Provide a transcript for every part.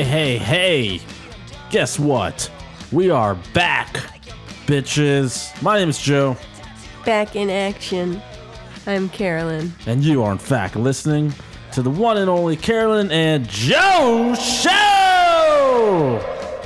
Hey, guess what? We are back, bitches. My name is Joe. Back in action. I'm Carolyn. And you are, in fact, listening to the one and only Carolyn and Joe Show!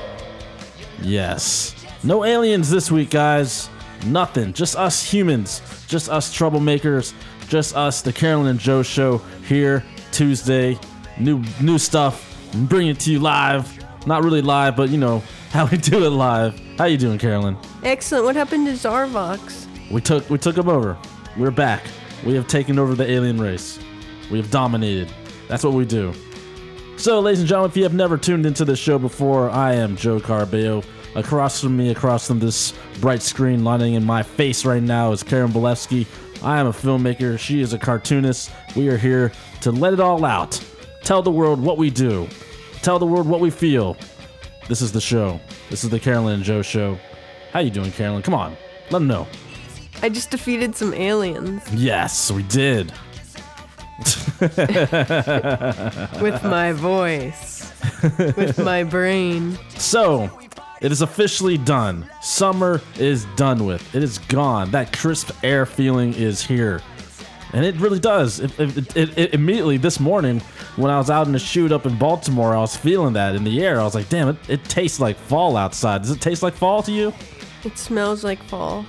Yes. No aliens this week, guys. Nothing. Just us humans. Just us troublemakers. Just us, the Carolyn and Joe Show, here Tuesday. New stuff. Bring it to you live. Not really live, but you know how we do it live. How you doing, Carolyn? Excellent. What happened to Zarvox? We took him over. We're back. We have taken over the alien race. We have dominated. That's what we do. So, ladies and gentlemen, if you have never tuned into this show before, I am Joe Carabeo. Across from me, across from this bright screen lining in my face right now is Karen Bolevsky. I am a filmmaker. She is a cartoonist. We are here to let it all out. Tell the world what we do. Tell the world what we feel. This is the show. This is the Carolyn and Joe Show. How you doing, Carolyn? Come on. Let them know. I just defeated some aliens. Yes, we did. With my voice. With my brain. So, it is officially done. Summer is done with. It is gone. That crisp air feeling is here. And it really does. It immediately this morning, when I was out in the shoot up in Baltimore, I was feeling that in the air. I was like, damn, it tastes like fall outside. Does it taste like fall to you? It smells like fall.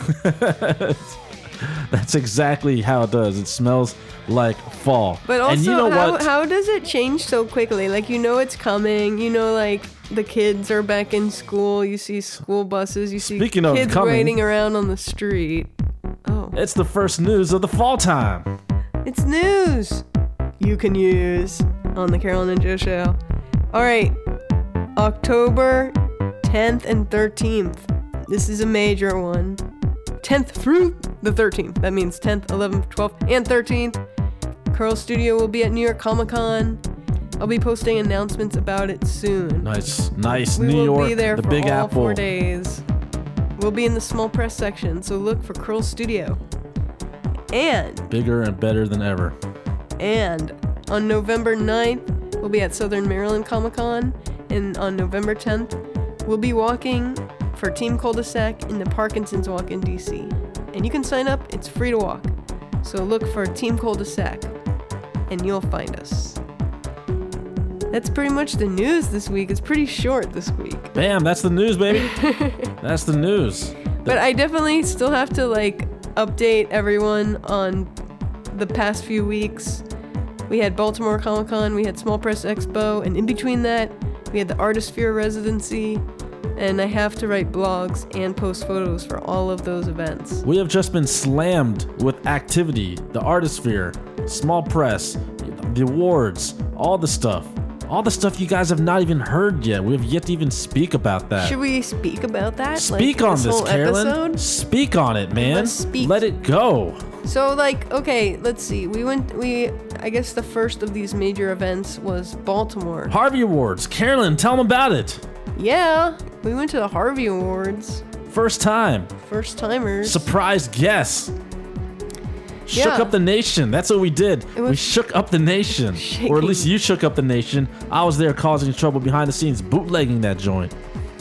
That's exactly how it does. It smells like fall. But also, and you know how does it change so quickly? Like, you know it's coming. You know, like, the kids are back in school. You see school buses. You see kids waiting around on the street. Oh. It's the first news of the fall time. It's news you can use on the Carolyn and Joe Show. All right. October 10th and 13th. This is a major one. 10th through the 13th. That means 10th, 11th, 12th, and 13th. Curl Studio will be at New York Comic Con. I'll be posting announcements about it soon. Nice. We New York, will be there the for Big all Apple. 4 days. We'll be in the small press section, so look for Curl Studio. And bigger and better than ever. And on November 9th, we'll be at Southern Maryland Comic Con. And on November 10th, we'll be walking for Team Cul-de-sac in the Parkinson's Walk in DC. And you can sign up, it's free to walk. So look for Team Cul-de-sac, and you'll find us. That's pretty much the news this week. It's pretty short this week. Bam, that's the news, baby. That's the news. But I definitely still have to, like, update everyone on the past few weeks. We had Baltimore Comic Con, we had Small Press Expo, and in between that, we had the Artisphere residency, and I have to write blogs and post photos for all of those events. We have just been slammed with activity. The Artisphere, Small Press, the awards, all the stuff. All the stuff you guys have not even heard yet. We have yet to even speak about that. Should we speak about that? Speak on this, Carolyn. Episode? Speak on it, man. Let's speak. Let it go. So, like, okay, let's see. I guess the first of these major events was Baltimore. Harvey Awards. Carolyn, tell them about it. Yeah, we went to the Harvey Awards. First time. First timers. Surprise guests. Yeah. Shook up the nation. That's what we did. We shook up the nation. Shaking. Or at least you shook up the nation. I was there causing trouble behind the scenes, bootlegging that joint.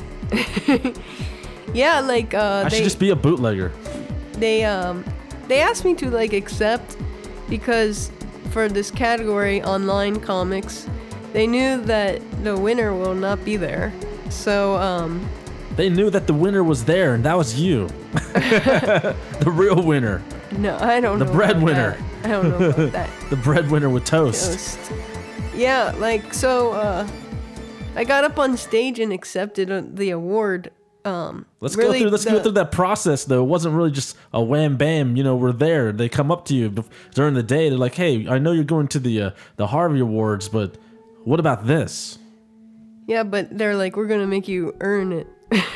Yeah, like, I should just be a bootlegger. They asked me to, like, accept because for this category, online comics, they knew that the winner will not be there. So, They knew that the winner was there, and that was you. The real winner. No, I don't know. The breadwinner. I don't know about that. The breadwinner with toast. Yeah, like, so, I got up on stage and accepted the award. Let's go through that process, though. It wasn't really just a wham bam, we're there. They come up to you during the day. They're like, hey, I know you're going to the Harvey Awards, but what about this? Yeah, but they're like, we're going to make you earn it.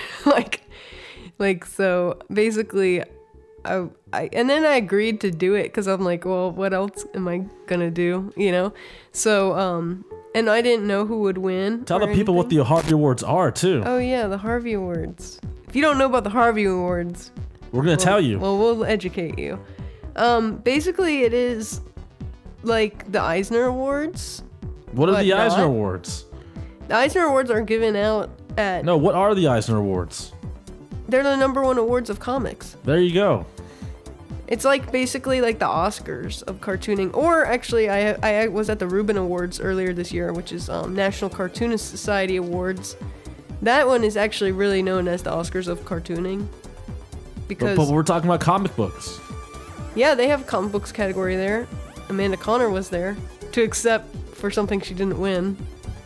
So basically, and then I agreed to do it because I'm like, well, what else am I gonna do, So, and I didn't know who would win. Tell the people what the Harvey Awards are, too. Oh, yeah, the Harvey Awards. If you don't know about the Harvey Awards, we're gonna tell you. Well, we'll educate you. Basically, it is like the Eisner Awards. What are the Eisner Awards? The Eisner Awards are given out at... No, what are the Eisner Awards? They're the #1 awards of comics. There you go. It's like basically like the Oscars of cartooning. Or actually, I was at the Reuben Awards earlier this year, which is National Cartoonist Society Awards. That one is actually really known as the Oscars of cartooning. Because But we're talking about comic books. yeah, they have a comic books category there. Amanda Connor was there to accept for something she didn't win.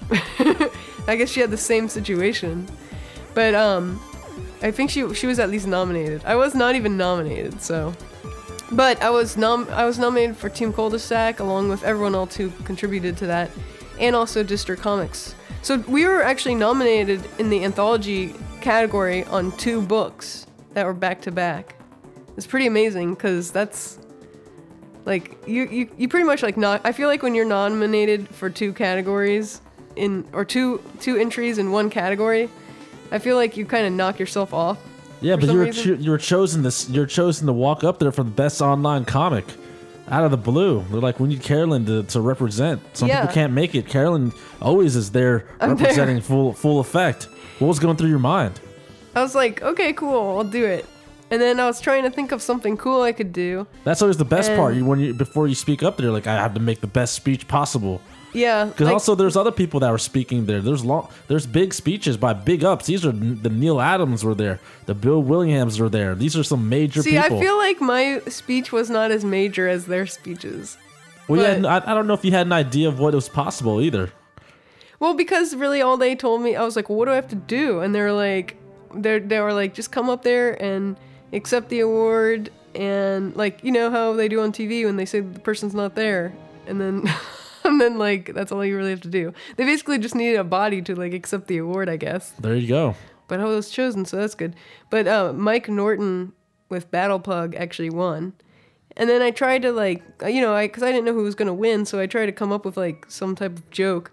I guess she had the same situation. But I think she was at least nominated. I was not even nominated, so. But I was nominated for Team Cul-de-sac along with everyone else who contributed to that, and also District Comics. So we were actually nominated in the anthology category on 2 books that were back to back. It's pretty amazing because that's like you pretty much like not. I feel like when you're nominated for 2 categories or two entries in one category, I feel like you kind of knock yourself off. Yeah, but you were chosen to walk up there for the best online comic out of the blue. They're like, we need Carolyn to represent. Some people can't make it. Carolyn always is there representing full effect. What was going through your mind? I was like, okay, cool, I'll do it. And then I was trying to think of something cool I could do. That's always the best part. Before you speak up there, like, I have to make the best speech possible. Yeah. Because also there's other people that were speaking there. There's big speeches by big ups. These are the Neil Adams were there. The Bill Williams were there. These are some major people. See, I feel like my speech was not as major as their speeches. Well, yeah, I don't know if you had an idea of what was possible either. Well, because really all they told me, I was like, well, what do I have to do? And they were like, just come up there and accept the award, and like, you know how they do on TV when they say the person's not there, and then and then like that's all you really have to do. They basically just needed a body to like accept the award, I guess. There you go. But I was chosen, so that's good. But Mike Norton with Battle Pug actually won. And then I tried to like, because I didn't know who was gonna win, so I tried to come up with like some type of joke.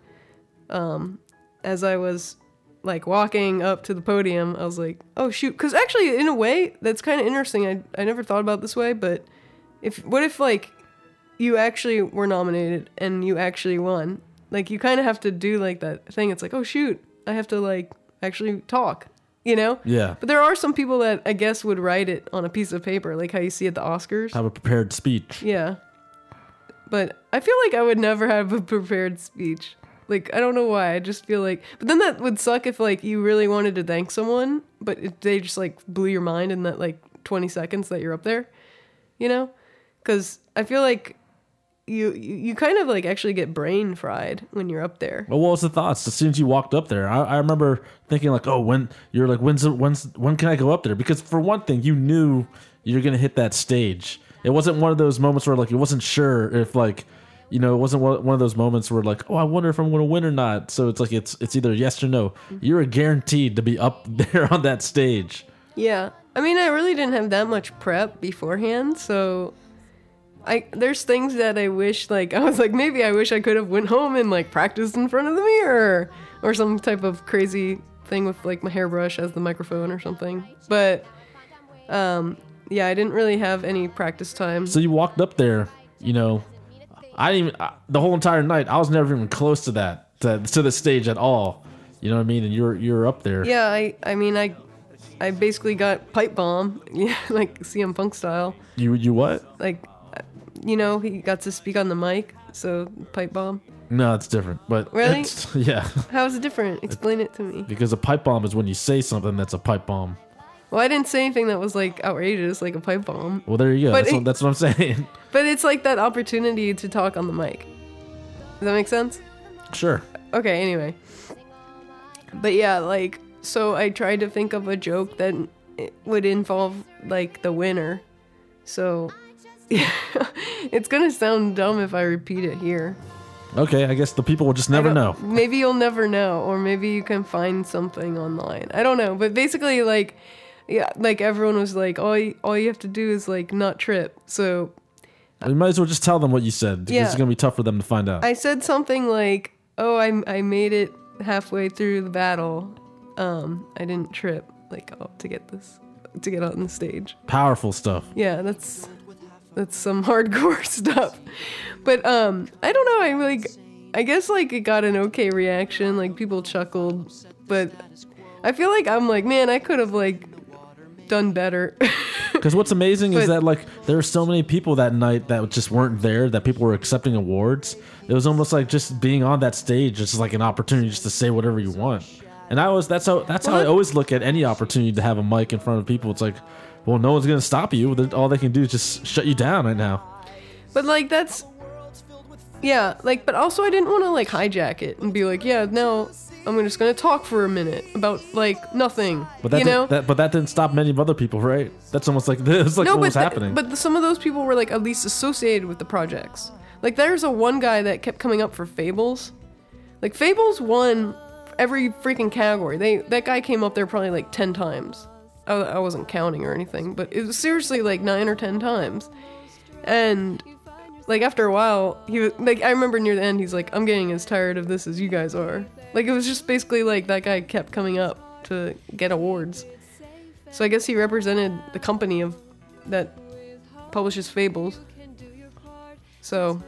As I was like walking up to the podium, I was like, oh shoot, because actually in a way that's kind of interesting. I never thought about it this way, but what if like you actually were nominated and you actually won? Like you kind of have to do like that thing. It's like, oh shoot, I have to like actually talk, Yeah. But there are some people that I guess would write it on a piece of paper, like how you see at the Oscars. Have a prepared speech. Yeah. But I feel like I would never have a prepared speech. Like, I don't know why. I just feel like... But then that would suck if, like, you really wanted to thank someone, but they just, like, blew your mind in that, like, 20 seconds that you're up there, Because I feel like you kind of, like, actually get brain fried when you're up there. Well, what was the thoughts as soon as you walked up there? I remember thinking, like, oh, when can I go up there? Because, for one thing, you knew you were going to hit that stage. It wasn't one of those moments where, like, you wasn't sure if, like... it wasn't one of those moments where like, oh, I wonder if I'm going to win or not. So it's like it's either yes or no. You're guaranteed to be up there on that stage. Yeah. I mean, I really didn't have that much prep beforehand, so there's things that I wish, like, I was like, maybe I wish I could have went home and like practiced in front of the mirror or some type of crazy thing with like my hairbrush as the microphone or something. But yeah, I didn't really have any practice time. So you walked up there, I didn't even the whole entire night. I was never even close to that to the stage at all. You know what I mean? And you're up there. Yeah, I mean I basically got pipe bomb, like CM Punk style. You what? Like, he got to speak on the mic, so pipe bomb. No, it's different. But really, yeah. How is it different? Explain it to me. Because a pipe bomb is when you say something that's a pipe bomb. Well, I didn't say anything that was like outrageous, like a pipe bomb. Well, there you go. That's what I'm saying. But it's like that opportunity to talk on the mic. Does that make sense? Sure. Okay, anyway. But yeah, like, so I tried to think of a joke that would involve, like, the winner. So, yeah, it's gonna sound dumb if I repeat it here. Okay, I guess the people will just never know. Maybe you'll never know, or maybe you can find something online. I don't know, but basically, like, yeah, like everyone was like, all you have to do is like not trip. So you might as well just tell them what you said. Because it's gonna be tough for them to find out. I said something like, "Oh, I made it halfway through the battle. I didn't trip like to get on the stage." Powerful stuff. Yeah, that's some hardcore stuff. But I don't know. I guess like it got an okay reaction, like people chuckled, but I feel like I'm like, man, I could have like done better. Because what's amazing is that like there were so many people that night that just weren't there, that people were accepting awards. It was almost like just being on that stage, it's like an opportunity just to say whatever you want. And that's how I always look at any opportunity to have a mic in front of people. It's like, well, no one's gonna stop you. All they can do is just shut you down right now. But like that's, yeah, like, but also I didn't want to like hijack it and be like, yeah, now I'm just gonna talk for a minute about like nothing. But that that didn't stop many of other people, right? That's almost like this, like what was happening. But some of those people were like at least associated with the projects. Like there's one guy that kept coming up for Fables. Like Fables won every freaking category. That guy came up there probably like 10 times. I wasn't counting or anything, but it was seriously like 9 or 10 times. And like after a while, he was like, I remember near the end, he's like, I'm getting as tired of this as you guys are. Like it was just basically like that guy kept coming up to get awards. So I guess he represented the company that publishes Fables. So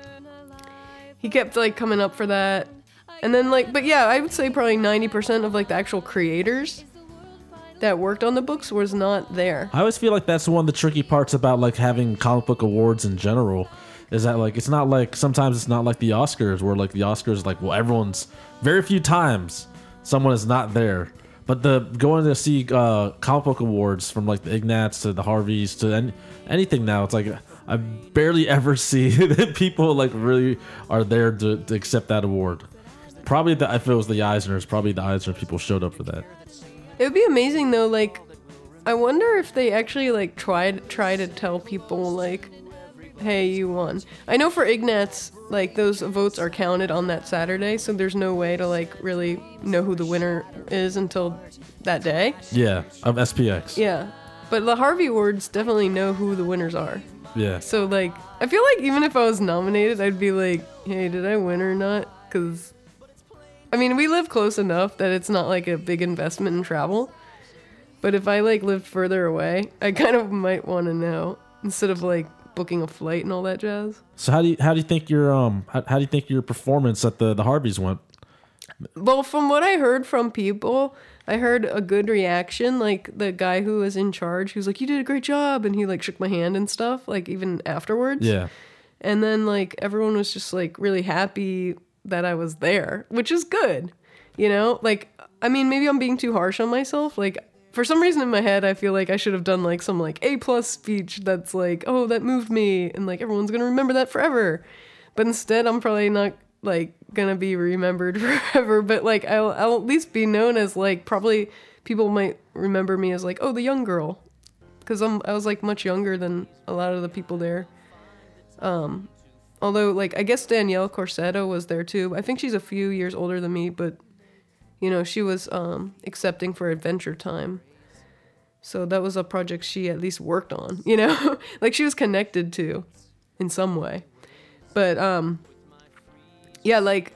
he kept like coming up for that. And then like, but yeah, I would say probably 90% of like the actual creators that worked on the books was not there. I always feel like that's one of the tricky parts about like having comic book awards in general, is that like it's not like, sometimes it's not like the Oscars, where like the Oscars like, well, everyone's, very few times someone is not there. But going to see comic book awards, from like the Ignats to the Harveys to anything now, it's like I barely ever see that people like really are there to accept that award. Probably if it was the Eisners, probably the Eisner people showed up for that. It would be amazing though, like, I wonder if they actually like try to tell people like, hey, you won. I know for Ignatz, like those votes are counted on that Saturday, so there's no way to like really know who the winner is until that day. Yeah, of SPX. Yeah, but the Harvey Awards definitely know who the winners are. Yeah. So like, I feel like even if I was nominated, I'd be like, hey, did I win or not? Because I mean, we live close enough that it's not like a big investment in travel. But if I like lived further away, I kind of might want to know, instead of like booking a flight and all that jazz. So how do you think your how do you think your performance at the Harveys went? Well, from what I heard from people, I heard a good reaction. Like the guy who was in charge, he was like, "You did a great job," and he like shook my hand and stuff. Like even afterwards. Yeah. And then like everyone was just like really happy that I was there, which is good, you know? Like, I mean, maybe I'm being too harsh on myself. Like, for some reason in my head, I feel like I should have done like some like A+ speech that's like, oh, that moved me, and like everyone's gonna remember that forever. But instead, I'm probably not like gonna be remembered forever. But like, I'll at least be known as like, probably people might remember me as like, oh, the young girl, because I was like much younger than a lot of the people there. Although, like, I guess Danielle Corsetto was there, too. I think she's a few years older than me, but, you know, she was accepting for Adventure Time. So that was a project she at least worked on, you know? Like, she was connected to in some way. But, yeah, like,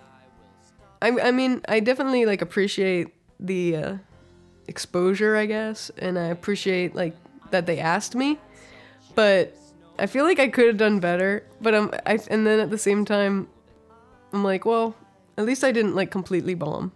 I mean, I definitely, like, appreciate the exposure, I guess. And I appreciate, like, that they asked me. But I feel like I could have done better, but and then at the same time, I'm like, well, at least I didn't like completely bomb.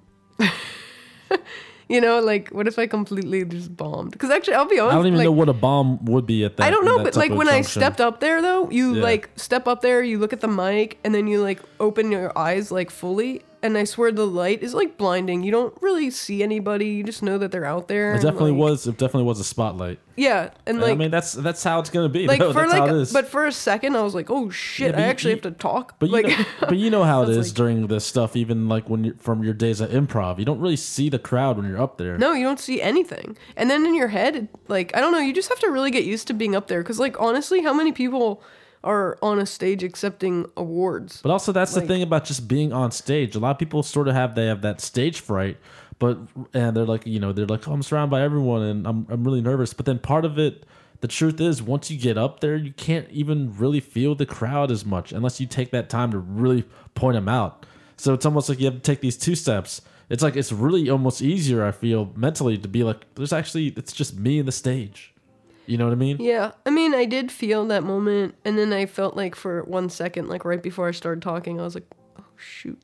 You know, like what if I completely just bombed? Because actually, I'll be honest, I don't even know what a bomb would be at that. I don't know, but like when I junction. stepped up there, though, you like step up there, you look at the mic, and then you like open your eyes like fully. And I swear the light is like blinding. You don't really see anybody. You just know that they're out there. It definitely was. It definitely was a spotlight. Yeah, and like I mean that's how it's gonna be. Like though. for That's like, how it is. but for a second I was like, oh shit, Yeah, I actually have to talk. But like, you know how it is like, during this stuff. Even like when you're from your days at improv, you don't really see the crowd when you're up there. no, you don't see anything. And then in your head, like I don't know, you just have to really get used to being up there. Because like honestly, how many people are on a stage accepting awards? But also that's like, the thing about just being on stage. A lot of people sort of have that stage fright, and they're like, oh, I'm surrounded by everyone and I'm really nervous. But then part of it, the truth is, once you get up there, you can't even really feel the crowd as much unless you take that time to really point them out. So it's almost like you have to take these 2 steps. It's like it's really almost easier, I feel, mentally to be like, it's just me and the stage. You know what I mean? Yeah. I mean, I did feel that moment, and then I felt like for 1 second, like right before I started talking, I was like, oh shoot.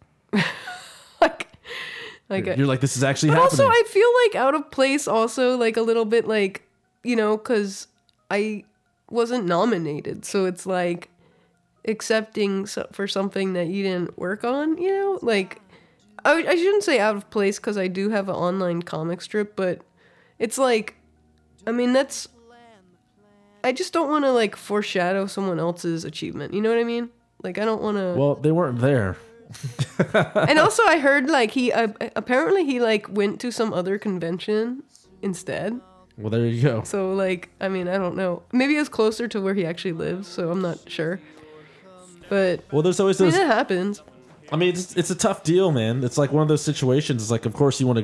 like You're like, this is actually but happening. also I feel like out of place also, like a little bit, like, you know, because I wasn't nominated, so it's like accepting for something that you didn't work on, you know, like I shouldn't say out of place because I do have an online comic strip, but it's like, I mean, that's, I just don't want to like foreshadow someone else's achievement, you know what I mean? Like, I don't want to. Well, they weren't there. And also I heard like he apparently he like went to some other convention instead. Well, there you go. So like, I mean, I don't know. Maybe it was closer to where he actually lives, so I'm not sure. But Well, there's always I mean, those. it happens. I mean, it's a tough deal, man. It's like one of those situations. It's like, of course, you want to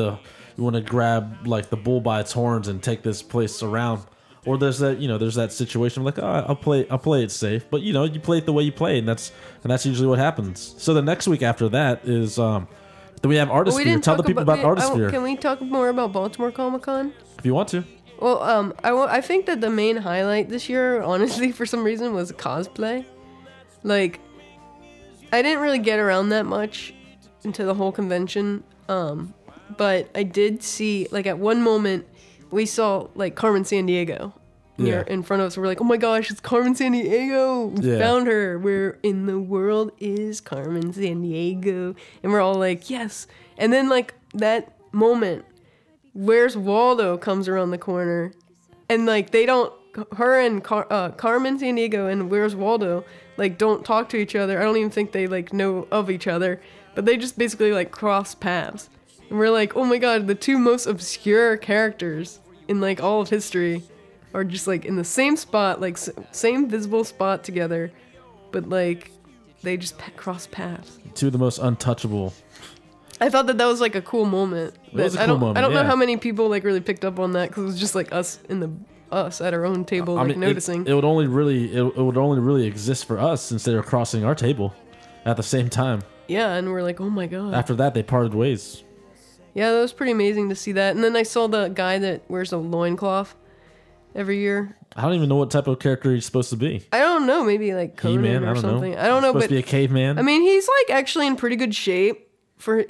grab like the bull by its horns and take this place around. Or there's that situation like, oh, I'll play it safe, but you play it the way you play, and that's usually what happens. So the next week after that is then we have Artisphere. Tell the people about Artisphere Can we talk more about Baltimore Comic Con? if you want to. Well, I think that the main highlight this year, honestly, for some reason, was cosplay. Like, I didn't really get around that much into the whole convention, but I did see, like, at one moment, we saw, like, Carmen Sandiego in front of us. We're like, oh my gosh, it's Carmen Sandiego. We found her. Where in the world is Carmen Sandiego? And we're all like, yes. And then, like, that moment, Where's Waldo comes around the corner. And, like, they don't, her and Carmen Sandiego and Where's Waldo, like, don't talk to each other. I don't even think they, like, know of each other. But they just basically, like, cross paths. And we're like, oh my god, the two most obscure characters in, like, all of history are just, like, in the same spot, like, same visible spot together. But, like, they just cross paths. Two of the most untouchable. I thought that was, like, a cool moment. It was a cool moment, I don't know yeah. how many people, like, really picked up on that, because it was just, like, us at our own table, like, noticing. It would only really exist for us since they were crossing our table at the same time. Yeah, and we're like, oh my god. After that, they parted ways. Yeah, that was pretty amazing to see that. And then I saw the guy that wears a loincloth every year. I don't even know what type of character he's supposed to be. I don't know, maybe like Conan He-Man, or I don't something. know. I don't know, Supposed but to be a caveman. I mean, he's like actually in pretty good shape for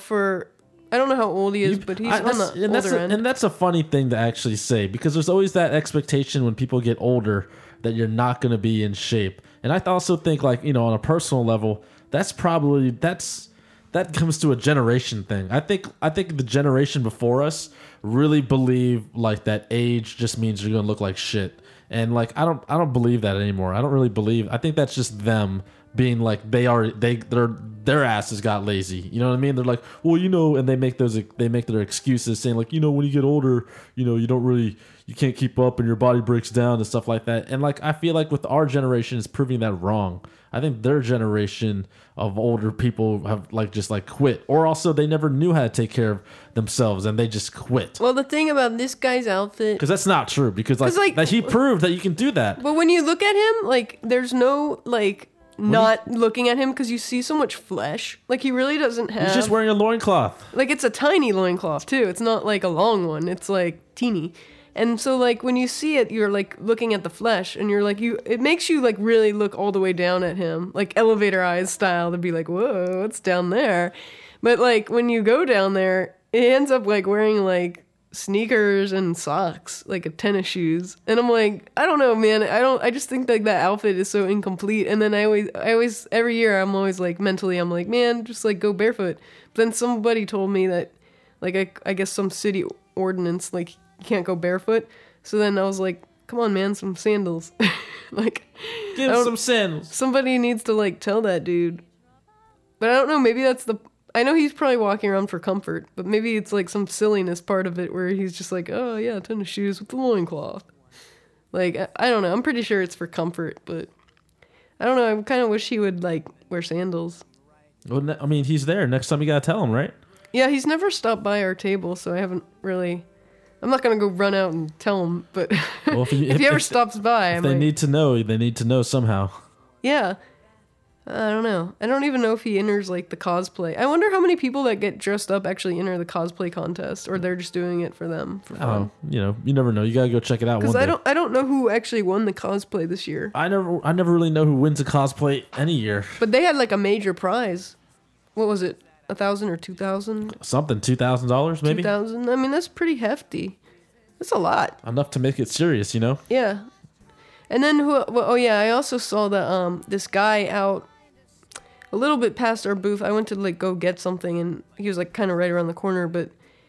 I don't know how old he is, but he's on the older end. And that's a funny thing to actually say, because there's always that expectation when people get older that you're not going to be in shape. And I also think, like, on a personal level, that comes to a generation thing. I think the generation before us really believe like that age just means you're gonna look like shit, and like I don't believe that anymore. I don't really believe. I think that's just them being like their asses got lazy. You know what I mean? They're like, well, and they make their excuses saying like, when you get older, you can't keep up and your body breaks down and stuff like that. And like I feel like with our generation is proving that wrong. I think their generation of older people have just quit, or also they never knew how to take care of themselves and they just quit. Well, the thing about this guy's outfit, because that's not true. Because that he proved that you can do that. But when you look at him, like there's no like not looking at him because you see so much flesh. Like he really doesn't have. He's just wearing a loincloth. Like it's a tiny loincloth too. It's not like a long one. It's like teeny. And so, like, when you see it, you're, like, looking at the flesh, and you're, like, it makes you, like, really look all the way down at him, like, elevator eyes style, to be like, whoa, what's down there? But, like, when you go down there, it ends up, like, wearing, like, sneakers and socks, like, a tennis shoes. And I'm like, I don't know, man, I just think, like, that outfit is so incomplete. And then I always, every year, I'm always, like, mentally, I'm like, man, just, like, go barefoot. But then somebody told me that, like, I guess some city ordinance, like, you can't go barefoot. So then I was like, come on, man, some sandals. Like, give him some sandals. Somebody needs to, like, tell that dude. But I don't know, maybe that's I know he's probably walking around for comfort, but maybe it's, like, some silliness part of it where he's just like, oh, yeah, tennis shoes with the loincloth. Like, I don't know. I'm pretty sure it's for comfort, but I don't know. I kind of wish he would, like, wear sandals. Well, I mean, he's there. Next time you gotta tell him, right? Yeah, he's never stopped by our table, so I haven't really... I'm not going to go run out and tell him, but well, if he ever stops by... If they need to know, they need to know somehow. Yeah. I don't know. I don't even know if he enters like the cosplay. I wonder how many people that get dressed up actually enter the cosplay contest, or they're just doing it for them for fun. Oh, you never know. You gotta go check it out one Because day. I don't know who actually won the cosplay this year. I never really know who wins a cosplay any year. But they had like a major prize. What was it? 1,000 or 2,000? Something $2,000 maybe. 2,000. I mean, that's pretty hefty. That's a lot. Enough to make it serious, Yeah. And then I also saw that this guy out a little bit past our booth. I went to like go get something, and he was like kind of right around the corner, but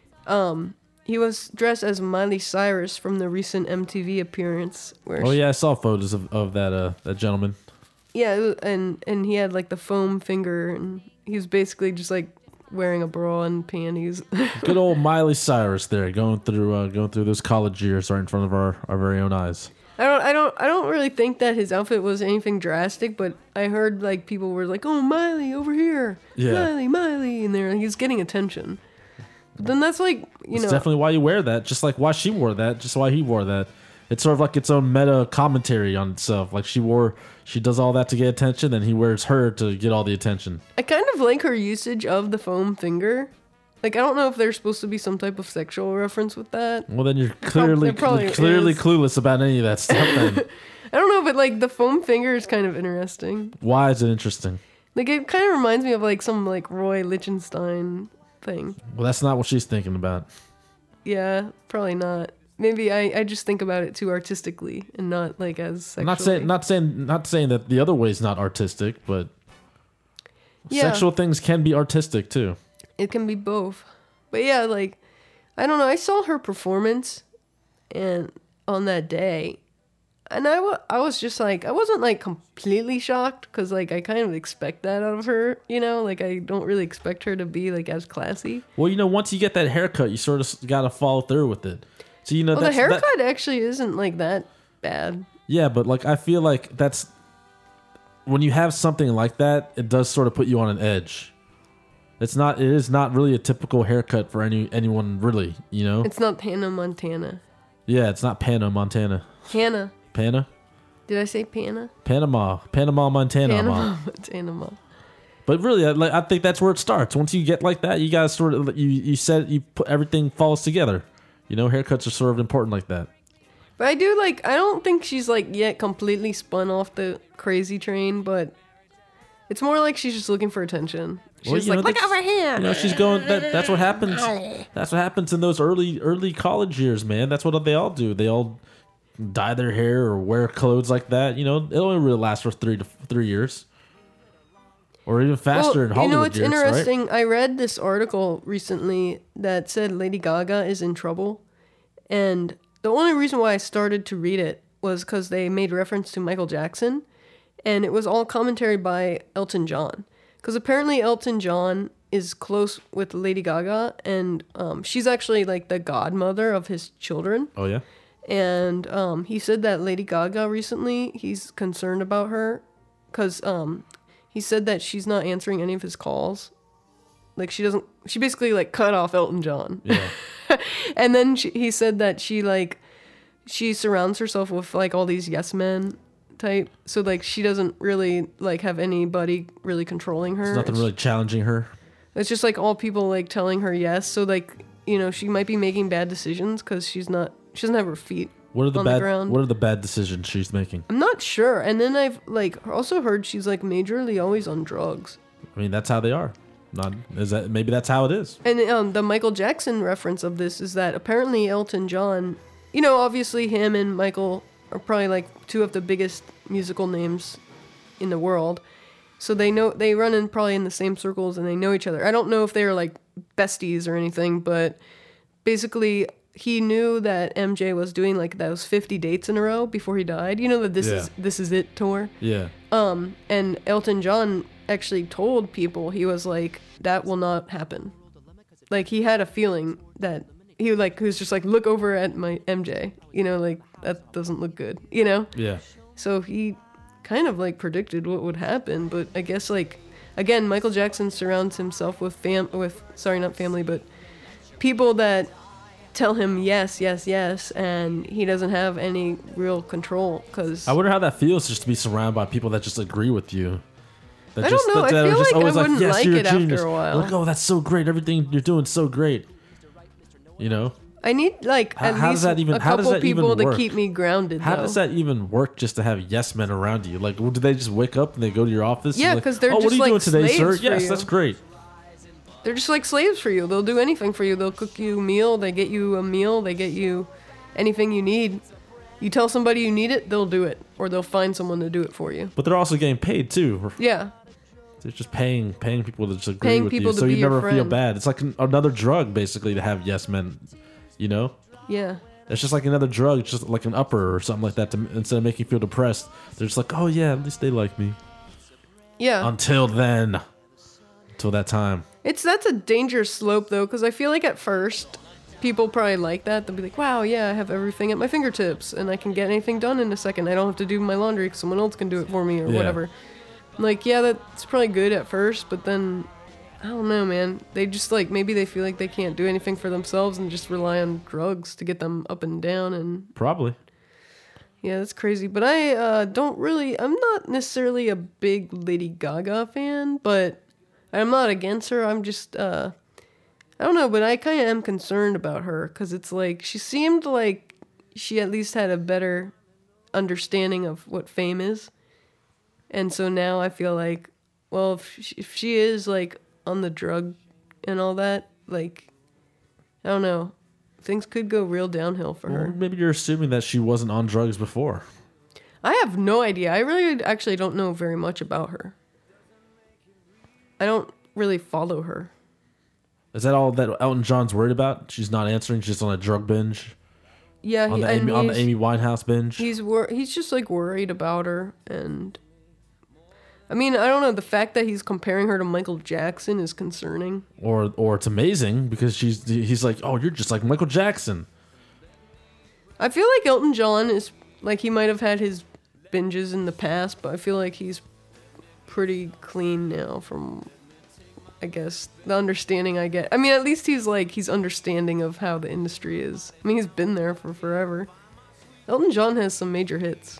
he was dressed as Miley Cyrus from the recent MTV appearance. Where Oh yeah, I saw photos of that gentleman. Yeah, and he had like the foam finger, and he was basically just like wearing a bra and panties. Good old Miley Cyrus there, going through those college years right in front of our very own eyes. I don't really think that his outfit was anything drastic, but I heard like people were like, "Oh, Miley over here, Yeah. Miley," and he's getting attention. But then that's like It's definitely why you wear that, just like why she wore that, just why he wore that. It's sort of like its own meta commentary on itself. Like she does all that to get attention, then he wears her to get all the attention. I kind of like her usage of the foam finger. Like I don't know if there's supposed to be some type of sexual reference with that. Well, then you're clearly probably clearly is. clueless about any of that stuff. Then I don't know, but like the foam finger is kind of interesting. why is it interesting? Like it kind of reminds me of like some like Roy Lichtenstein thing. Well, that's not what she's thinking about. Yeah, probably not. Maybe I just think about it too artistically and not like as sexually. Not saying that the other way is not artistic, but Yeah. sexual things can be artistic too. It can be both. But yeah, like I don't know. I saw her performance and on that day, and I was just like, I wasn't like completely shocked because like I kind of expect that out of her, like I don't really expect her to be like as classy. Well, once you get that haircut, you sort of got to follow through with it. So Well, the haircut actually isn't like that bad. Yeah, but like I feel like that's when you have something like that, it does sort of put you on an edge. It is not really a typical haircut for anyone really, It's not Hannah Montana. Yeah, it's not Montana. Hannah. Pana? Did I say Panama? Panama, Montana. Montana. But really, I think that's where it starts. Once you get like that, you guys sort of you put everything falls together. Haircuts are sort of important like that. But I don't think she's like yet completely spun off the crazy train, but it's more like she's just looking for attention. She's like, look over here. She's going. That's what happens. That's what happens in those early college years, man. That's what they all do. They all dye their hair or wear clothes like that. It only really lasts for 3 to 3 years, or even faster in Hollywood it's years, interesting. right? I read this article recently that said Lady Gaga is in trouble, and the only reason why I started to read it was because they made reference to Michael Jackson, and it was all commentary by Elton John. Because apparently Elton John is close with Lady Gaga, and she's actually like the godmother of his children. Oh yeah. And he said that Lady Gaga recently, he's concerned about her because he said that she's not answering any of his calls. Like she basically like cut off Elton John. Yeah. And then he said that she surrounds herself with like all these yes men type. So like she doesn't really like have anybody really controlling her. There's nothing really challenging her. It's just like all people like telling her yes. So like, she might be making bad decisions because she doesn't have her feet What are the on bad the ground. What are the bad decisions she's making? I'm not sure. And then I've like also heard she's like majorly always on drugs. I mean, that's how they are. Maybe that's how it is. And the Michael Jackson reference of this is that apparently Elton John, obviously him and Michael are probably like two of the biggest musical names in the world. So they run probably in the same circles and they know each other. I don't know if they're like besties or anything, but basically he knew that MJ was doing like those 50 dates in a row before he died. The This Is It tour. Yeah. And Elton John actually told people, he was like, that will not happen. Like he had a feeling that he was just like, look over at my MJ, like that doesn't look good, Yeah. So he kind of like predicted what would happen, but I guess like again, Michael Jackson surrounds himself with not family, but people that tell him yes, yes, yes, and he doesn't have any real control. Cause I wonder how that feels just to be surrounded by people that just agree with you. I don't know. I feel like I wouldn't yes, like you're it a genius. after a while. Like, oh, that's so great. Everything you're doing is so great. You know? I need like at How least does that even- a how does couple that even people to work? keep me grounded. How though. does that even work just to have yes men around you? Like, do they just wake up and they go to your office? Yeah, and like, 'cause they're oh, what just are you like doing today, sir? slaves for Yes, you. that's great. They're just like slaves for you. They'll do anything for you. They'll cook you a meal. They get you a meal. They get you anything you need. You tell somebody you need it, they'll do it, or they'll find someone to do it for you. But they're also getting paid too. Yeah. They're just paying people to just agree Paying with people you, to so be you your never feel friend. bad. It's like another drug, basically, to have yes men. You know, Yeah. it's just like another drug, just like an upper or something like that. Instead of making you feel depressed, they're just like, oh yeah, at least they like me. Yeah. Until then, until that time. That's a dangerous slope though, because I feel like at first people probably like that. They'll be like, wow, yeah, I have everything at my fingertips and I can get anything done in a second. I don't have to do my laundry because someone else can do it for me or Yeah. whatever. Like, yeah, that's probably good at first, but then I don't know, man. They just like, maybe they feel like they can't do anything for themselves and just rely on drugs to get them up and down. And Probably. yeah, that's crazy. But I'm not necessarily a big Lady Gaga fan, but I'm not against her. I'm just, I don't know, but I kind of am concerned about her because it's like she seemed like she at least had a better understanding of what fame is. And so now I feel like, well, if she is like on the drug and all that, like, I don't know, things could go real downhill for Well, her. maybe you're assuming that she wasn't on drugs before. I have no idea. I really actually don't know very much about her. I don't really follow her. Is that all that Elton John's worried about? She's not answering. She's on a drug binge. Yeah, On the Amy Winehouse binge. he's just like worried about her, and I mean, I don't know. The fact that he's comparing her to Michael Jackson is concerning. Or it's amazing because he's like, oh, you're just like Michael Jackson. I feel like Elton John is like, he might have had his binges in the past, but I feel like he's pretty clean now from, I guess, the understanding I get. I mean, at least he's understanding of how the industry is. I mean, he's been there for forever. Elton John has some major hits.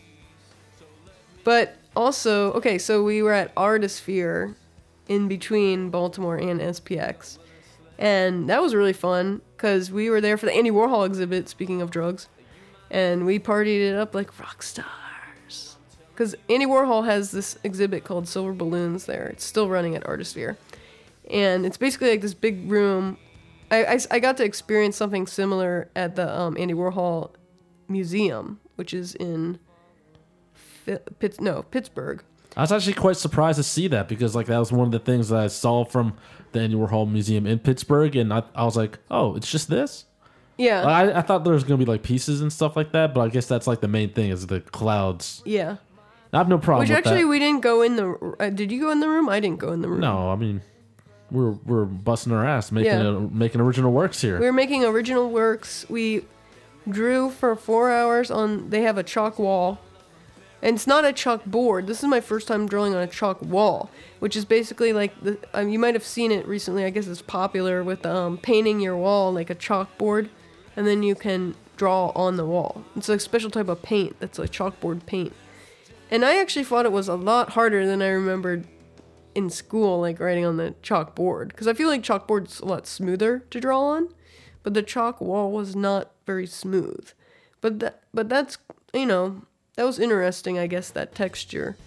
But also, okay, so we were at Artisphere in between Baltimore and SPX. And that was really fun because we were there for the Andy Warhol exhibit, speaking of drugs. And we partied it up like rock stars. Because Andy Warhol has this exhibit called Silver Balloons there. It's still running at Artisphere. And it's basically like this big room. I got to experience something similar at the Andy Warhol Museum, which is in Pittsburgh. I was actually quite surprised to see that because like that was one of the things that I saw from the Andy Warhol Museum in Pittsburgh, and I was like, oh, it's just this? Yeah. I thought there was going to be like pieces and stuff like that, but I guess that's like the main thing is the clouds. Yeah. I have no problem Which with actually that. we didn't go in the... did you go in the room? I didn't go in the room. No, I mean, we're busting our ass making Yeah. making original works here. We were making original works. We drew for 4 hours on... They have a chalk wall. And it's not a chalk board. This is my first time drawing on a chalk wall, which is basically like... you might have seen it recently. I guess it's popular with painting your wall like a chalkboard. And then you can draw on the wall. It's a special type of paint that's a chalkboard paint. And I actually thought it was a lot harder than I remembered in school, like writing on the chalkboard. Because I feel like chalkboard's a lot smoother to draw on. But the chalk wall was not very smooth. But that's, you know, that was interesting, I guess, that texture.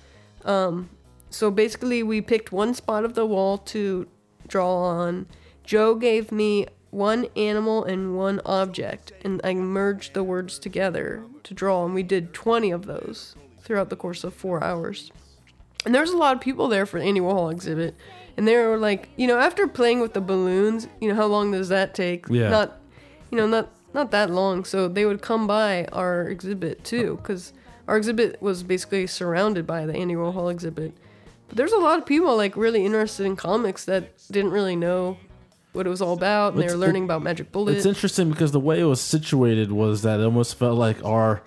So basically we picked one spot of the wall to draw on. Joe gave me one animal and one object, and I merged the words together to draw, and we did 20 of those throughout the course of 4 hours. And there was a lot of people there for the Andy Warhol exhibit, and they were like, you know, after playing with the balloons, you know, how long does that take? Yeah. Not that long, so they would come by our exhibit too, because our exhibit was basically surrounded by the Andy Warhol exhibit. But there's a lot of people like really interested in comics that didn't really know what it was all about, and they were learning about Magic Bullet. It's interesting because the way it was situated was that it almost felt like our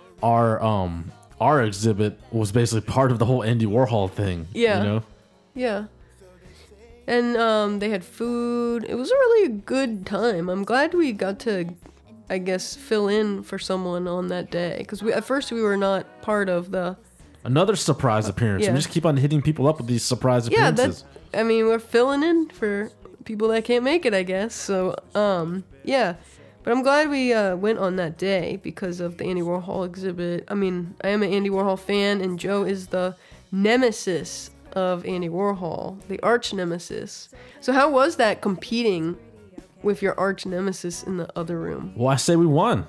exhibit was basically part of the whole Andy Warhol thing. Yeah. You know? Yeah. And they had food. It was a really good time. I'm glad we got to, I guess, fill in for someone on that day. Because at first we were not part of the Another surprise appearance. Yeah. We just keep on hitting people up with these surprise Yeah, appearances. I mean, we're filling in for people that can't make it, I guess. So, yeah. But I'm glad we went on that day because of the Andy Warhol exhibit. I mean, I am an Andy Warhol fan, and Joe is the nemesis of Andy Warhol, the arch nemesis. So how was that competing with your arch nemesis in the other room? Well, I say we won.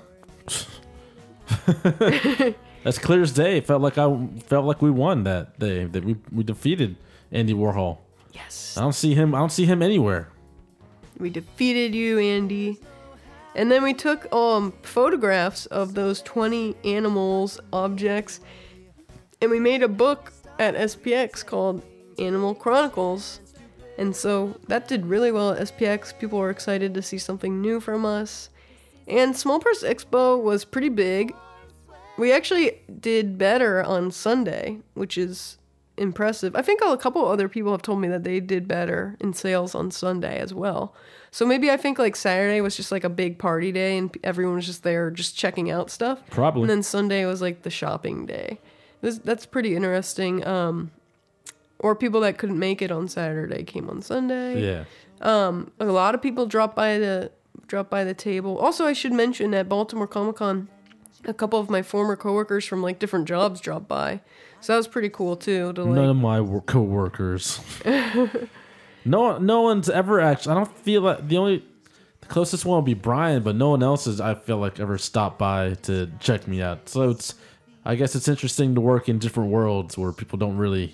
That's clear as day. Felt like we won that day. That we defeated Andy Warhol. Yes. I don't see him anywhere. We defeated you, Andy. And then we took photographs of those 20 animals, objects, and we made a book at SPX called Animal Chronicles. And so that did really well at SPX. People were excited to see something new from us. And Small Press Expo was pretty big. We actually did better on Sunday, which is impressive. I think a couple other people have told me that they did better in sales on Sunday as well. So maybe I think like Saturday was just like a big party day and everyone was just there just checking out stuff. Probably. And then Sunday was like the shopping day. That's pretty interesting. Or people that couldn't make it on Saturday came on Sunday. Yeah. A lot of people dropped by the table. Also, I should mention at Baltimore Comic-Con, a couple of my former coworkers from like different jobs dropped by. So that was pretty cool too. None of my coworkers. No one's ever actually. I don't feel like the closest one would be Brian, but no one else has. I feel like ever stopped by to check me out. So I guess it's interesting to work in different worlds where people don't really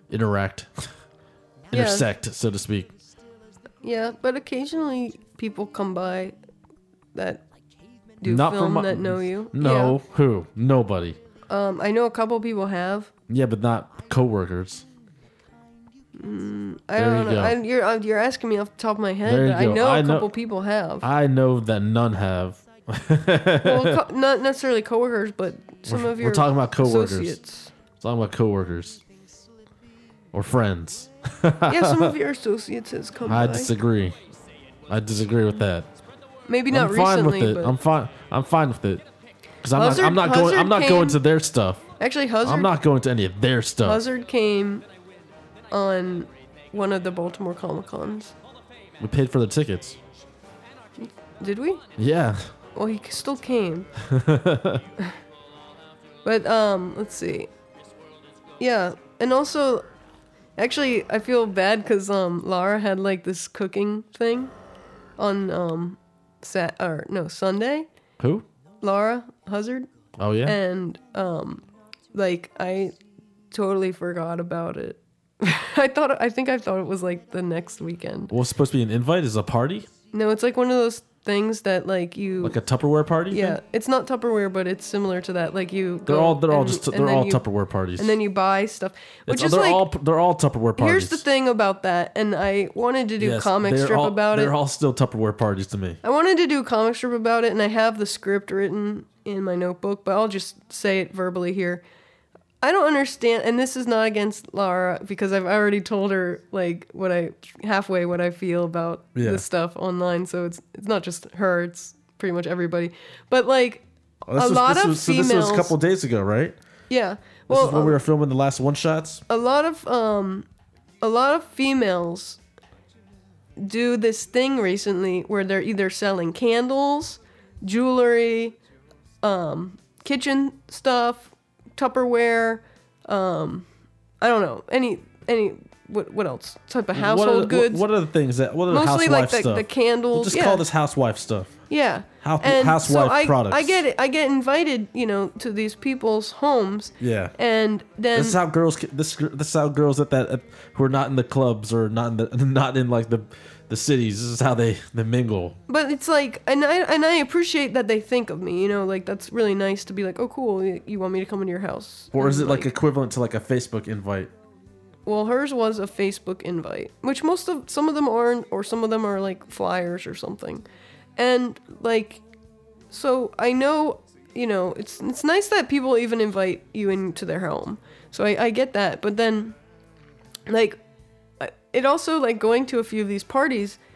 intersect, so to speak. Yeah, but occasionally people come by that do Not film from that know you. No, Yeah. who? Nobody. I know a couple people have. Yeah, but not coworkers. I There don't you know. go. You're asking me off the top of my head, There you but I go. know I a know- couple people have. I know that none have. Well, not necessarily coworkers, but some of your We're talking about coworkers. associates. Talking about coworkers or friends. Yeah, some of your associates has come I by. disagree. I disagree with that. Maybe not I'm fine recently, with it. but I'm fine with it. Because I'm Huzzard- not going. I'm Huzzard not going came- to their stuff. actually, Huzzard I'm not going to any of their stuff. Huzzard came on one of the Baltimore Comic Cons. We paid for the tickets. Did we? Yeah. Well, he still came. But let's see. Yeah, and also, actually, I feel bad because Lara had like this cooking thing on Sunday. Who? Lara Huzzard, Oh yeah. and like I totally forgot about it. I think I thought it was like the next weekend. What's supposed to be an invite? Is a party? No, it's like one of those things that like you. Like a Tupperware party? Yeah, thing? it's not Tupperware, but it's similar to that. Like you. They're go all and- they're and then all you- Tupperware parties. And then you buy stuff, which It's- is like. they're all Tupperware parties. Here's the thing about that, and I wanted to do Yes, comic they're strip all- about it. They're all still Tupperware parties to me. I wanted to do a comic strip about it, and I have the script written in my notebook, but I'll just say it verbally here. I don't understand, and this is not against Lara, because I've already told her like what I feel about Yeah. this stuff online, so it's not just her, it's pretty much everybody. But like This was a couple days ago, right? yeah, This well, is when we were filming the last one shots. a lot of females do this thing recently where they're either selling candles, jewelry, kitchen stuff, Tupperware, I don't know, any what else type of household goods. What are the things that? What are the Mostly housewife like the stuff? candles. We'll just yeah. call this housewife stuff. Yeah. Housewife products. I get it. I get invited, to these people's homes. Yeah. And then This is how girls. This is how girls who are not in the clubs or not in like the cities. This is how they mingle. But it's like, and I appreciate that they think of me, like that's really nice to be like, oh cool, you want me to come into your house. Or is And, it like equivalent to like a Facebook invite? Well, hers was a Facebook invite, which some of them aren't, or some of them are like flyers or something. And like, so I know, it's nice that people even invite you into their home. So I get that, but then like, it also like going to a few of these parties,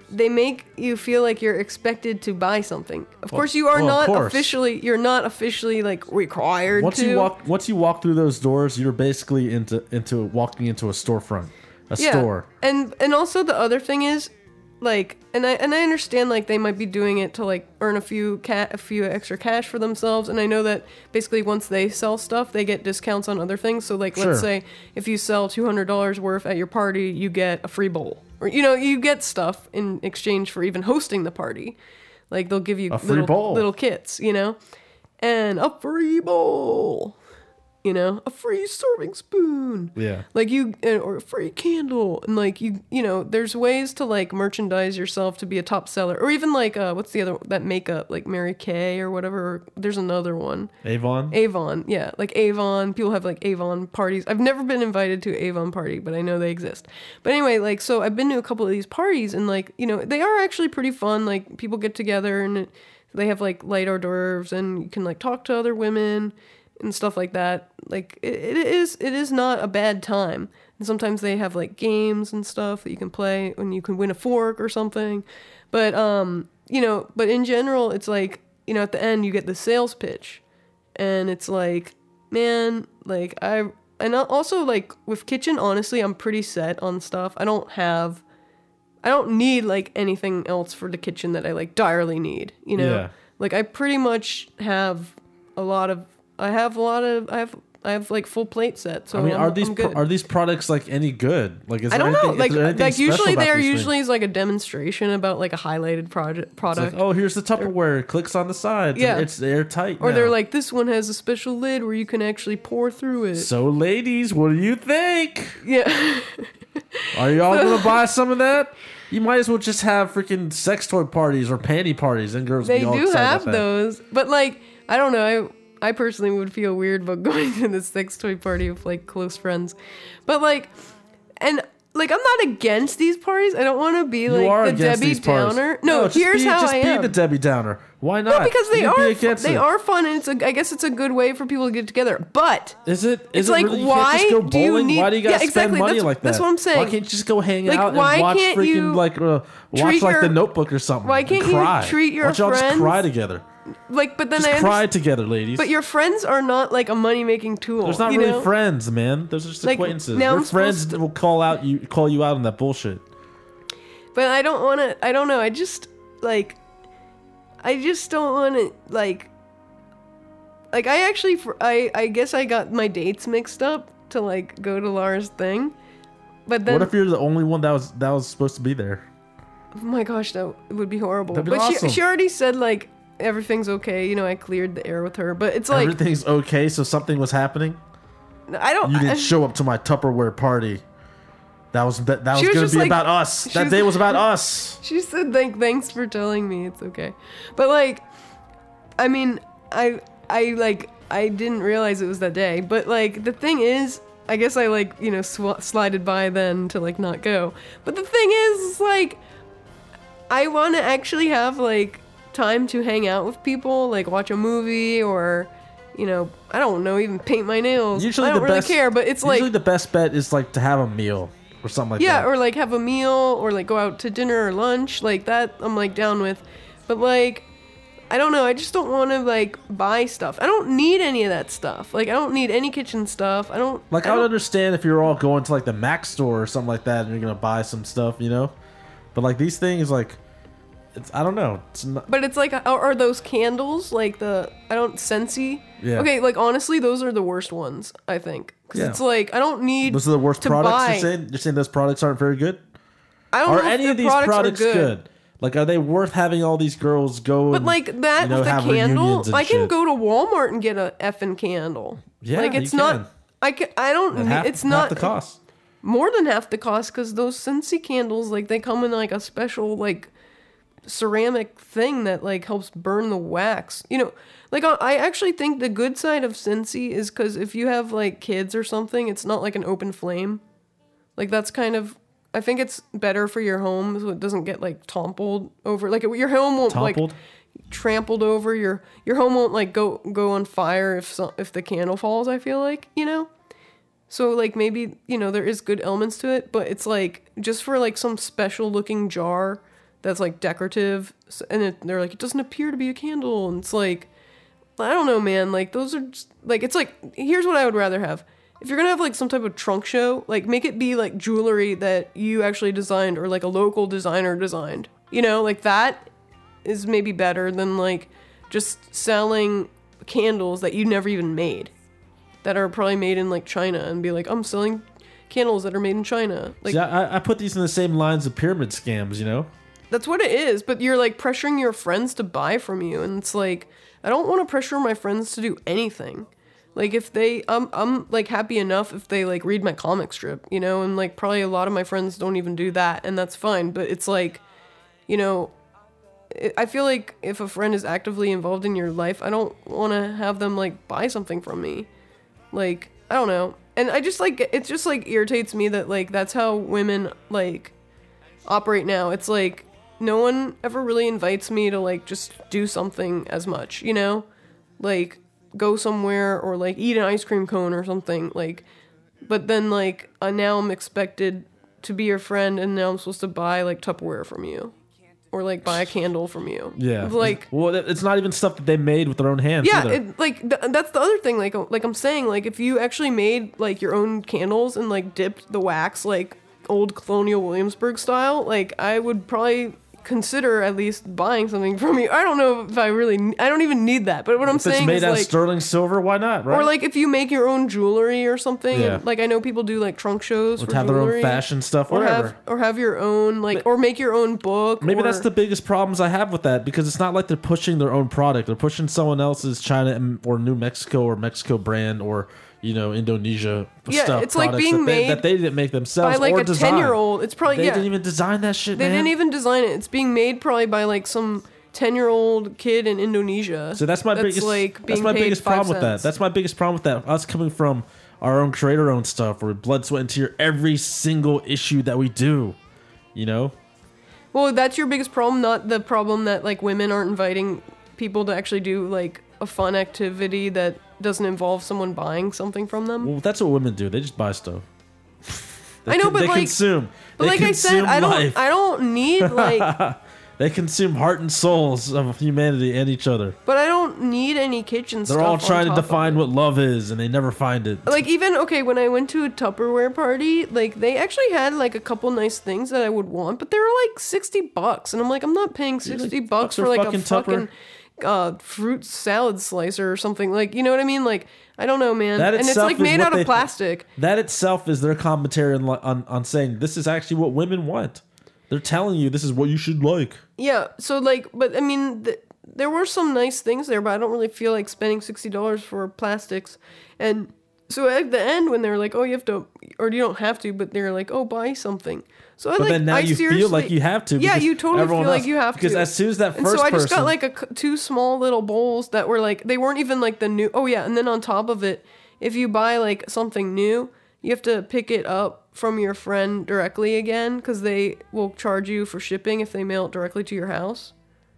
they make you feel like you're expected to buy something. Of course, you are not officially. You're not officially like required to. Once you walk through those doors, you're basically into walking into a storefront, store. And also the other thing is, like, and I understand like they might be doing it to like earn a few extra cash for themselves, and I know that basically once they sell stuff, they get discounts on other things. So like, let's say if you sell $200 worth at your party, you get a free bowl, or you get stuff in exchange for even hosting the party. Like they'll give you little kits, and a free bowl. A free serving spoon. Yeah. Like or a free candle. And like there's ways to like merchandise yourself to be a top seller. Or even like, what's the other, that makeup, like Mary Kay or whatever. There's another one. Avon, yeah. Like Avon. People have like Avon parties. I've never been invited to an Avon party, but I know they exist. But anyway, like, so I've been to a couple of these parties and like, they are actually pretty fun. Like people get together and they have like light hors d'oeuvres and you can like talk to other women and stuff like that. Like it is not a bad time. And sometimes they have like games and stuff that you can play and you can win a fork or something. But but in general it's like, at the end you get the sales pitch. And it's like, man, like and also like with kitchen, honestly, I'm pretty set on stuff. I don't need like anything else for the kitchen that I like direly need, Yeah. Like I pretty much have I have like full plate set. So are these products like any good? Like is I don't know. Like usually there is like a demonstration about like a highlighted product. Like, oh, here's the Tupperware. It clicks on the sides. Yeah, it's airtight. Or they're like, this one has a special lid where you can actually pour through it. So ladies, what do you think? Yeah. Are y'all gonna buy some of that? You might as well just have freaking sex toy parties or panty parties and girls. They do have those, but like I don't know. I personally would feel weird about going to the sex toy party with like close friends, but like, and like I'm not against these parties. I don't want to be like the Debbie Downer. No, here's how I am. Just be the Debbie Downer. Why not? No, because they are fun, and I guess it's a good way for people to get together. But is it like, really, why you can't just go do you need? Why do you gotta spend money like that? That's what I'm saying. Why can't you just go hang like, out and watch freaking watch The Notebook or something? Why can't you treat your friends? Why don't y'all just cry together? Like, but then just cry together, ladies. But your friends are not like a money making tool. There's not really friends, man. There's just acquaintances. Your friends will call you out on that bullshit. But I don't want to. I don't know. I just don't want to like. I actually I guess I got my dates mixed up to like go to Laura's thing, but then what if you're the only one that was supposed to be there? Oh my gosh, that would be horrible. That'd be awesome. She already said like everything's okay. I cleared the air with her, but it's like everything's okay. So something was happening. I don't. You didn't show up to my Tupperware party. That was going to be about us. That day was about us. She said, "Thanks for telling me. It's okay." But like, I mean, I didn't realize it was that day. But like, the thing is, I guess I like slided by then to like not go. But the thing is, like, I want to actually have like time to hang out with people, like watch a movie or. I don't know, even paint my nails. I don't really care, but it's usually the best bet is like to have a meal or something like that. Yeah, or like have a meal or like go out to dinner or lunch. Like that I'm like down with. But like, I don't know, I just don't want to like buy stuff. I don't need any of that stuff. Like I don't need any kitchen stuff. I would understand if you're all going to like the Mac store or something like that and you're going to buy some stuff, But like these things like I don't know. It's not. But it's like, are those candles like Scentsy? Yeah. Okay, like honestly, those are the worst ones, I think. Because it's like, I don't need. Those are the worst products. You're saying those products aren't very good? I don't know. Are any of these products good? Like, are they worth having all these girls go? But like that with the candle, I can go to Walmart and get a effing candle. Yeah, like it's not. I don't. It's not half the cost. More than half the cost because those Scentsy candles, like they come in like a special like. Ceramic thing that like helps burn the wax. Like I actually think the good side of Scentsy is because if you have like kids or something, it's not like an open flame. Like that's kind of, I think it's better for your home so it doesn't get like toppled over. Like your home won't like trampled over. Your home won't like go on fire if the candle falls. I feel like So like maybe there is good elements to it, but it's like just for like some special looking jar that's like decorative, and they're like, it doesn't appear to be a candle, and it's like, I don't know, man. Like those are just, like, it's like, here's what I would rather have. If you're gonna have like some type of trunk show, like make it be like jewelry that you actually designed or like a local designer designed. You know, like that is maybe better than like just selling candles that you never even made, that are probably made in like China, and be like, I'm selling candles that are made in China. Like, See, I put these in the same lines of pyramid scams, you know? that's what it is, but you're like pressuring your friends to buy from you, and it's like, I don't want to pressure my friends to do anything. Like if they, I'm like happy enough if they like read my comic strip, you know, and like probably a lot of my friends don't even do that, and that's fine, but it's like, you know, I feel like if a friend is actively involved in your life, I don't want to have them like buy something from me. Like, I don't know. And I just like, it just like irritates me that like that's how women like operate now. It's like no one ever really invites me to like just do something as much, you know? Like go somewhere or like eat an ice cream cone or something, like, but then like now I'm expected to be your friend, and now I'm supposed to buy like Tupperware from you. Or like buy a candle from you. Yeah. Like, well, it's not even stuff that they made with their own hands. yeah, either. that's the other thing. Like I'm saying, like if you actually made like your own candles and like dipped the wax like old Colonial Williamsburg style, like I would probably consider at least buying something from you. I don't know if I don't even need that. But what I'm saying is, if it's made out like, of sterling silver, why not? Right? Or like if you make your own jewelry or something. Yeah. And, like I know people do like trunk shows for have jewelry, their own fashion stuff, or whatever. have your own like, or make your own book. Maybe or, that's the biggest problems I have with that, because it's not like they're pushing their own product. They're pushing someone else's China or New Mexico or Mexico brand, or you know, Indonesia stuff. It's like being made that they didn't make themselves by like or a design. 10-year-old. It's probably they didn't even design that shit. They man. didn't even design it. It's being made probably by like some 10-year-old kid in Indonesia. So that's my biggest. Like that's my biggest problem with that. cents. That's my biggest problem with that. Us coming from our own creator-owned stuff, where blood, sweat, and tear every single issue that we do. You know. Well, that's your biggest problem, not the problem that like women aren't inviting people to actually do like a fun activity that doesn't involve someone buying something from them. Well, that's what women do. They just buy stuff. I know, but they like, consume. but they like I said, consume life. I don't need like, They consume heart and souls of humanity and each other. but I don't need any kitchen stuff. They're all on trying to top of define it. what love is, and they never find it. Like even okay, when I went to a Tupperware party, like they actually had like a couple nice things that I would want, but they were like $60, and I'm like, I'm not paying $60 for like a fucking fruit salad slicer or something. Like, you know what I mean? Like, I don't know, man. That And it's itself like is made what out of they- plastic. That itself is their commentary on saying this is actually what women want. They're telling you this is what you should like. Yeah. So like, but I mean, there were some nice things there, but I don't really feel like spending $60 for plastics. And so at the end, when they're like, "Oh, you have to," or you don't have to, but they're like, "Oh, buy something." So But then now you feel like you have to. Yeah, because you totally everyone feel like else- you have to. Because as soon as that And first so I just person, got like two small little bowls that were like, they weren't even like the new. Oh yeah, and then on top of it, if you buy like something new, you have to pick it up from your friend directly again, because they will charge you for shipping if they mail it directly to your house.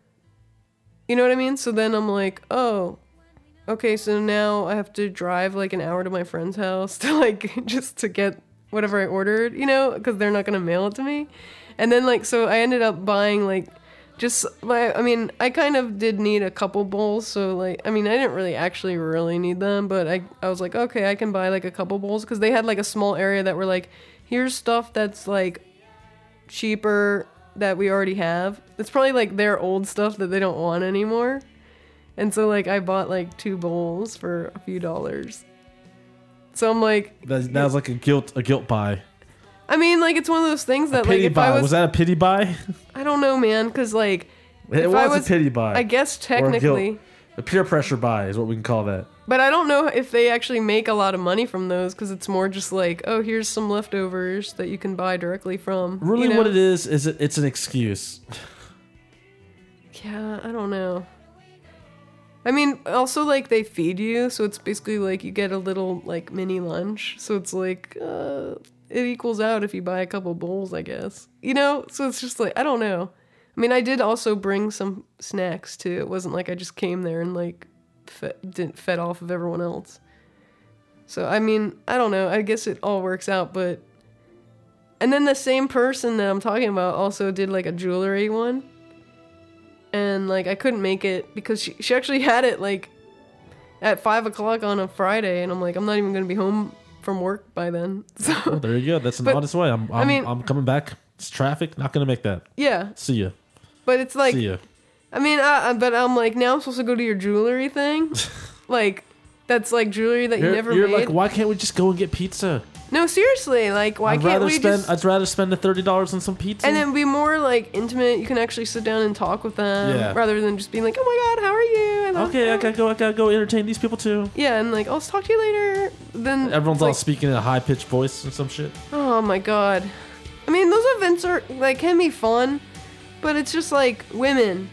You know what I mean? So then I'm like, oh, okay, so now I have to drive like an hour to my friend's house to like just to get whatever I ordered, you know, because they're not gonna mail it to me. And then like, so I ended up buying like just my, I mean, I kind of did need a couple bowls, so like, I mean, I didn't really actually really need them, but I was like, okay, I can buy like a couple bowls, because they had like a small area that were like, here's stuff that's like cheaper that we already have. It's probably like their old stuff that they don't want anymore. And so like I bought like 2 bowls for a few dollars. So I'm like, that was like a guilt buy. I mean, like, it's one of those things that like Pity if buy. I Was that a pity buy? I don't know, man, because like It if I was a pity buy. I guess Or a guilt. technically. A peer pressure buy is what we can call that. But I don't know if they actually make a lot of money from those, because it's more just like, oh, here's some leftovers that you can buy directly from. Really, you know? what it is it's an excuse. Yeah, I don't know. I mean, also, like, they feed you, so it's basically like you get a little, like, mini lunch. So it's like, it equals out if you buy a couple bowls, I guess. You know? So it's just like, I don't know. I mean, I did also bring some snacks, too. It wasn't like I just came there and, like, fed off of everyone else. So, I mean, I don't know. I guess it all works out, but And then the same person that I'm talking about also did like a jewelry one. And like I couldn't make it because she actually had it like at 5 o'clock on a Friday, and I'm like, I'm not even gonna be home from work by then. So Well, there you go. That's an honest way. I'm coming back. It's traffic. Not gonna make that. yeah, See ya. but it's like, See ya. I mean, but I'm like, now I'm supposed to go to your jewelry thing, like that's like jewelry that you never You're made. like, why can't we just go and get pizza? No, seriously, like why can't we just? I'd rather spend the $30 on some pizza. And then be more like intimate. You can actually sit down and talk with them, Yeah. rather than just being like, "Oh my God, how are you?" I love okay, I you." gotta go entertain these people too. Yeah, and like, I'll talk to you later. Then Everyone's all like, speaking in a high pitched voice and some shit. oh my God. I mean, those events are like can be fun, but it's just like women.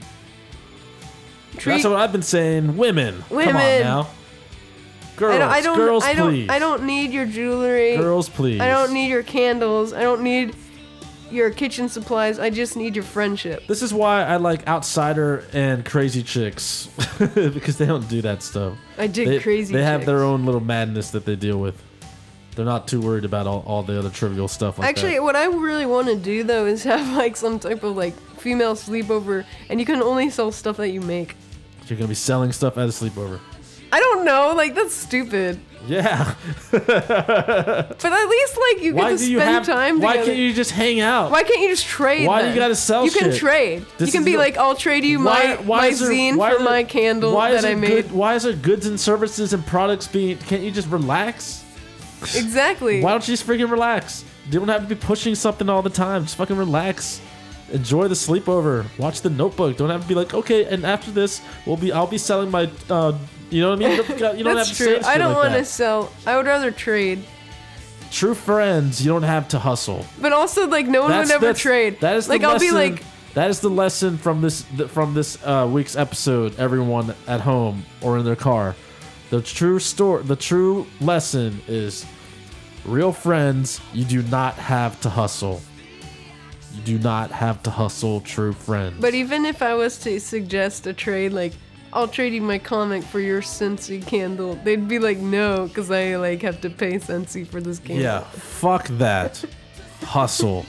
That's what I've been saying. Women. Come on Women. now. Girls. Girls, please. I don't need your jewelry. Girls, please. I don't need your candles. I don't need your kitchen supplies. I just need your friendship. This is why I like Outsider and Crazy Chicks because they don't do that stuff. I dig Crazy They have Chicks. their own little madness that they deal with. They're not too worried about all the other trivial stuff like Actually, that. what I really want to do though is have like some type of like female sleepover, and you can only sell stuff that you make. You're gonna be selling stuff at a sleepover. I don't know, like that's stupid. Yeah. But at least like you get to spend time together. Why can't you just hang out? Why can't you just trade? Why do then? you gotta sell You can shit? trade. This You can is be the- like, I'll trade you my zine for my candle that I made. Why is there goods and services and products being? Can't you just relax? Exactly. Why don't you just freaking relax? You don't have to be pushing something all the time. Just fucking relax. Enjoy the sleepover. Watch The Notebook. Don't have to be like, okay, and after this, I'll be selling my, you know what I mean? You don't have That's to true. say shit I don't like want to that. sell. I would rather trade. True friends, you don't have to hustle. But also, like, no one would ever trade. That is the like, lesson. I'll be like, that is the lesson from this week's episode. Everyone at home or in their car, the true lesson is, real friends, you do not have to hustle. You do not have to hustle true friends. but even if I was to suggest a trade, like, I'll trade you my comic for your Scentsy candle, they'd be like, no, because I like have to pay Scentsy for this candle. yeah, fuck that. Hustle.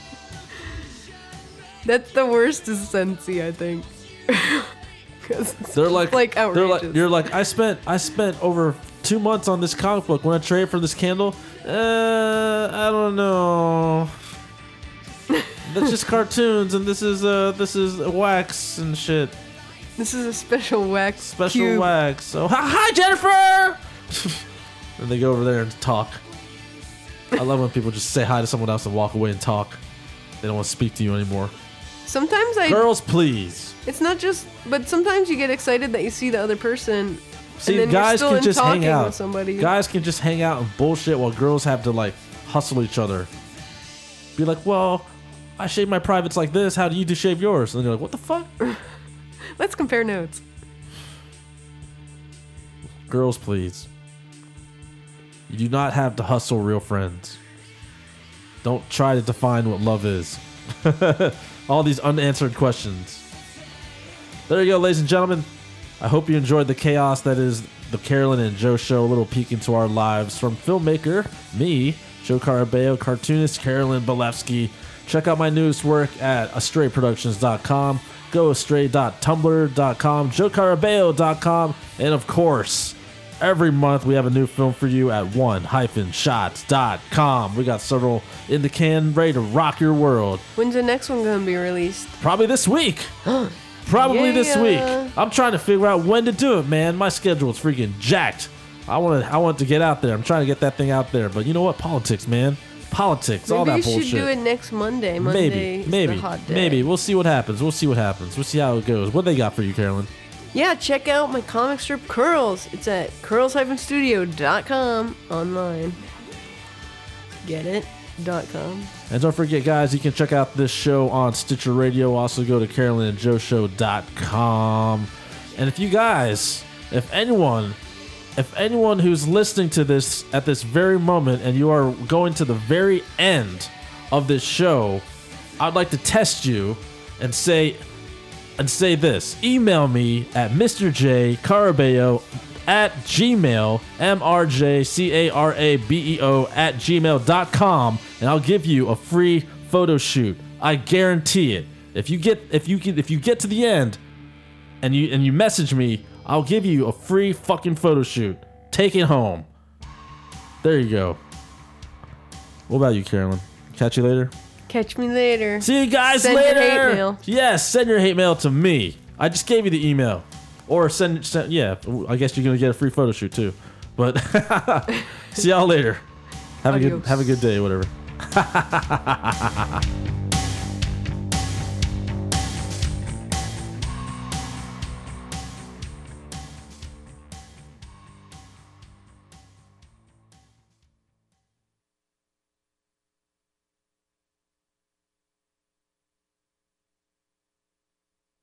That's the worst is Scentsy, I think. 'Cause it's They're like outrageous. you're like I spent over 2 months on this comic book. When I trade for this candle, I don't know. That's just cartoons, and this is wax and shit. This is a special wax Special cube. wax. So hi Jennifer. And they go over there and talk. I love when people just say hi to someone else and walk away and talk. They don't want to speak to you anymore. Sometimes Girls, please. It's not just, but sometimes you get excited that you see the other person. See, and then guys you're still can in just talking hang out. with somebody. Guys can just hang out and bullshit while girls have to like hustle each other. Be like, well, I shave my privates like this. How do you shave yours? And they're like, what the fuck? Let's compare notes. Girls, please. You do not have to hustle real friends. Don't try to define what love is. All these unanswered questions. There you go, ladies and gentlemen. I hope you enjoyed the chaos that is the Carolyn and Joe Show. A little peek into our lives from filmmaker, me, Joe Carabeo, cartoonist Carolyn Balevsky. Check out my newest work at astrayproductions.com. Go astray.tumblr.com, joecarabeo.com, and of course, every month we have a new film for you at one-shots.com. We got several in the can, ready to rock your world. When's the next one gonna be released? Probably this week. Probably this week. Yeah. I'm trying to figure out when to do it, man. My schedule is freaking jacked. I want to get out there. I'm trying to get that thing out there. But you know what? Politics, man. Politics, all Maybe that you bullshit. should do it next Monday. Monday is maybe, the hot day. maybe. We'll see what happens. We'll see how it goes. What they got for you, Carolyn? Yeah, check out my comic strip Curls. It's at curls-studio.com online. Get it? .com. And don't forget, guys, you can check out this show on Stitcher Radio. Also go to carolynandjoeshow.com. And if anyone who's listening to this at this very moment and you are going to the very end of this show, I'd like to test you and say this. Email me at mrjcarabeo at gmail, mrjcarabeo at gmail.com, and I'll give you a free photo shoot. I guarantee it. If you get to the end and you message me, I'll give you a free fucking photo shoot. Take it home. There you go. What about you, Carolyn? Catch you later. Catch me later. See you guys Send later. your hate mail. Yes, send your hate mail to me. I just gave you the email. Or send yeah, I guess you're gonna get a free photo shoot too. But see y'all later. Have a good day, whatever.